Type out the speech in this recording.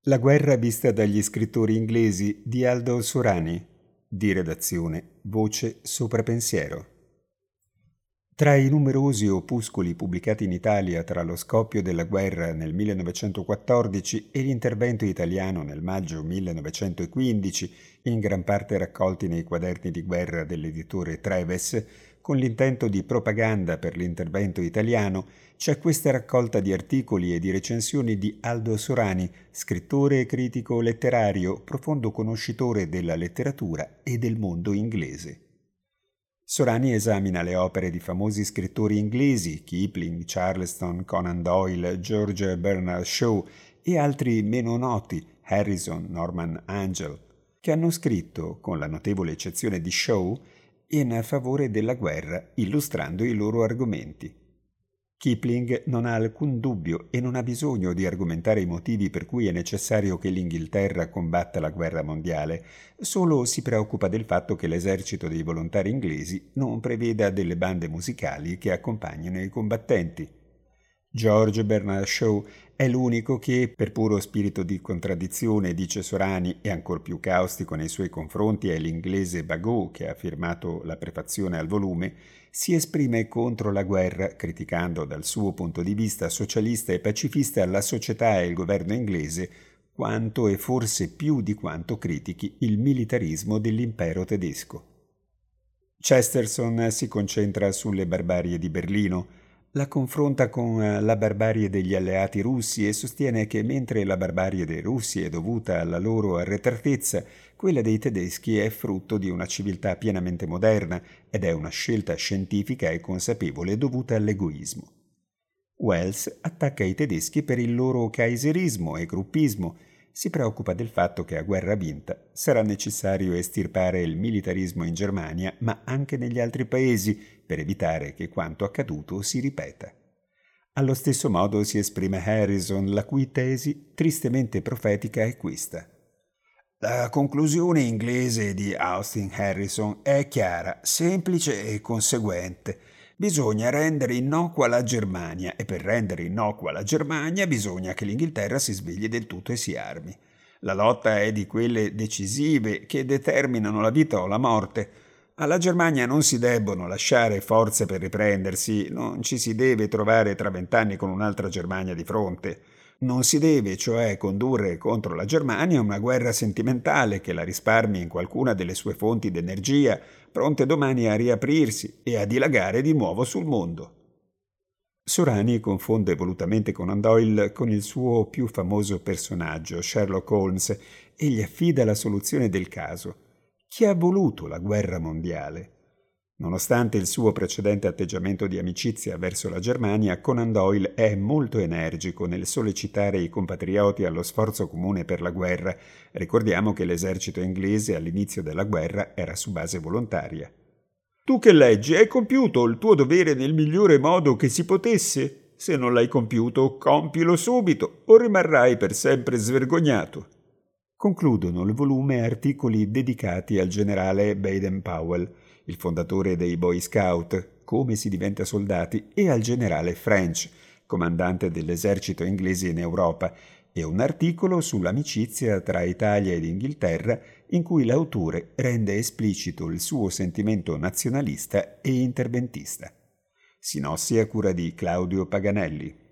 La guerra vista dagli scrittori inglesi di Aldo Sorani, di redazione Voce Sopra Pensiero. Tra i numerosi opuscoli pubblicati in Italia tra lo scoppio della guerra nel 1914 e l'intervento italiano nel maggio 1915, in gran parte raccolti nei quaderni di guerra dell'editore Treves, con l'intento di propaganda per l'intervento italiano, c'è questa raccolta di articoli e di recensioni di Aldo Sorani, scrittore e critico letterario, profondo conoscitore della letteratura e del mondo inglese. Sorani esamina le opere di famosi scrittori inglesi, Kipling, Charleston, Conan Doyle, George Bernard Shaw e altri meno noti, Harrison, Norman Angell, che hanno scritto, con la notevole eccezione di Shaw, in favore della guerra, illustrando i loro argomenti. Kipling non ha alcun dubbio e non ha bisogno di argomentare i motivi per cui è necessario che l'Inghilterra combatta la guerra mondiale, solo si preoccupa del fatto che l'esercito dei volontari inglesi non preveda delle bande musicali che accompagnino i combattenti. George Bernard Shaw è l'unico che, per puro spirito di contraddizione, dice Sorani, e ancor più caustico nei suoi confronti è l'inglese Bagot, che ha firmato la prefazione al volume, si esprime contro la guerra, criticando dal suo punto di vista socialista e pacifista la società e il governo inglese, quanto e forse più di quanto critichi il militarismo dell'impero tedesco. Chesterton si concentra sulle barbarie di Berlino, la confronta con la barbarie degli alleati russi e sostiene che mentre la barbarie dei russi è dovuta alla loro arretratezza, quella dei tedeschi è frutto di una civiltà pienamente moderna ed è una scelta scientifica e consapevole dovuta all'egoismo. Wells attacca i tedeschi per il loro kaiserismo e gruppismo, si preoccupa del fatto che a guerra vinta sarà necessario estirpare il militarismo in Germania, ma anche negli altri paesi, per evitare che quanto accaduto si ripeta. Allo stesso modo si esprime Harrison, la cui tesi, tristemente profetica, è questa. La conclusione inglese di Austin Harrison è chiara, semplice e conseguente. Bisogna rendere innocua la Germania e per rendere innocua la Germania bisogna che l'Inghilterra si svegli del tutto e si armi. La lotta è di quelle decisive che determinano la vita o la morte. Alla Germania non si debbono lasciare forze per riprendersi, non ci si deve trovare tra 20 anni con un'altra Germania di fronte. Non si deve, cioè, condurre contro la Germania una guerra sentimentale che la risparmi in qualcuna delle sue fonti d'energia, pronte domani a riaprirsi e a dilagare di nuovo sul mondo. Sorani confonde volutamente Conan Doyle con il suo più famoso personaggio, Sherlock Holmes, e gli affida la soluzione del caso. Chi ha voluto la guerra mondiale? Nonostante il suo precedente atteggiamento di amicizia verso la Germania, Conan Doyle è molto energico nel sollecitare i compatrioti allo sforzo comune per la guerra. Ricordiamo che l'esercito inglese all'inizio della guerra era su base volontaria. Tu che leggi, hai compiuto il tuo dovere nel migliore modo che si potesse? Se non l'hai compiuto, compilo subito o rimarrai per sempre svergognato. Concludono il volume articoli dedicati al generale Baden-Powell, il fondatore dei Boy Scout, come si diventa soldati, e al generale French, comandante dell'esercito inglese in Europa, e un articolo sull'amicizia tra Italia ed Inghilterra in cui l'autore rende esplicito il suo sentimento nazionalista e interventista. Sinossi a cura di Claudio Paganelli.